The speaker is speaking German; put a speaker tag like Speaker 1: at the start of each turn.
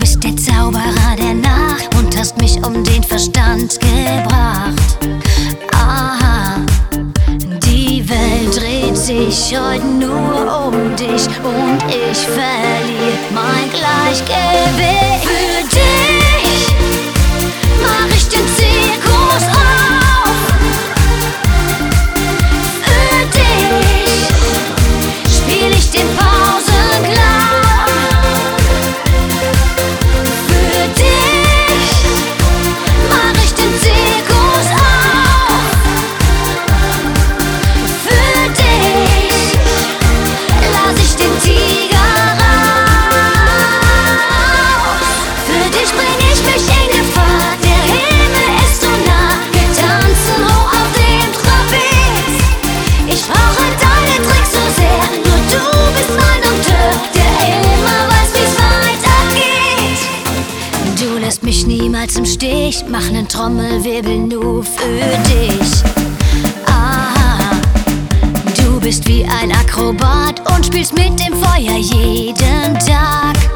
Speaker 1: bist der Zauberer der Nacht und hast mich um den Verstand gebracht. Aha, die Welt dreht sich heute nur um dich und ich verliere mein Gleichgewicht. Für dich mach ich den Zirkus auf. Für dich spiel ich den Pausenclown. Für dich mach ich den Zirkus auf. Für dich lass ich den Tiger raus. Für dich bring ich mich in Gefahr. Der Himmel ist so nah. Wir tanzen hoch auf dem Trapez. Ich brauche deine Tricks so sehr. Nur du bist mein Doktor, der immer weiß, wie's weitergeht. Du lässt mich niemals im Stich. Mach nen Trommelwirbel nur für dich. Aha, du bist wie ein Akrobat und spielst mit dem Feuer jeden Tag.